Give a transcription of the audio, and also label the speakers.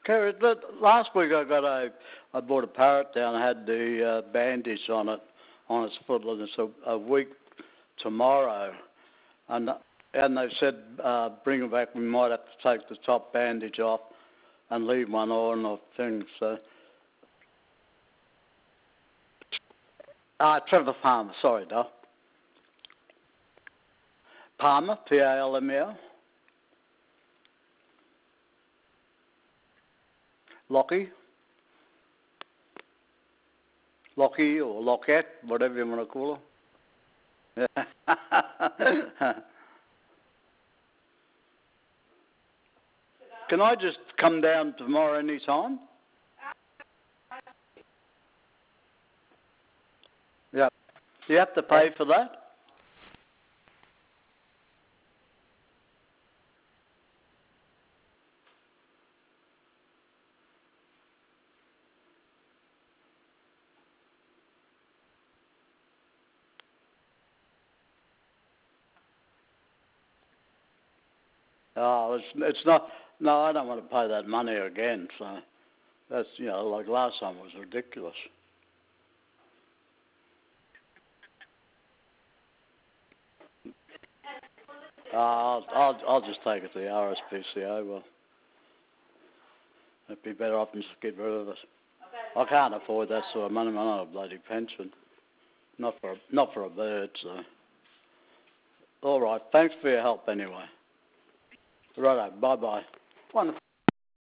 Speaker 1: Last week I bought a parrot down. I had the bandage on its foot, and it's a week tomorrow, and they said bring it back. We might have to take the top bandage off and leave one on or things. So, Trevor Palmer. Sorry, Doc. Palmer, Palmer. Lockie or Lockette, whatever you want to call her. Yeah. Can I just come down tomorrow any time? Yeah. Do you have to pay for that? Oh, it's not. No, I don't want to pay that money again. So that's like last time was ridiculous. I'll just take it to the RSPCA. Well, it'd be better off than just get rid of it. I can't afford that sort of money. I'm on a bloody pension. Not for a bird. So all right. Thanks for your help anyway. Righto. Bye bye. Wonderful.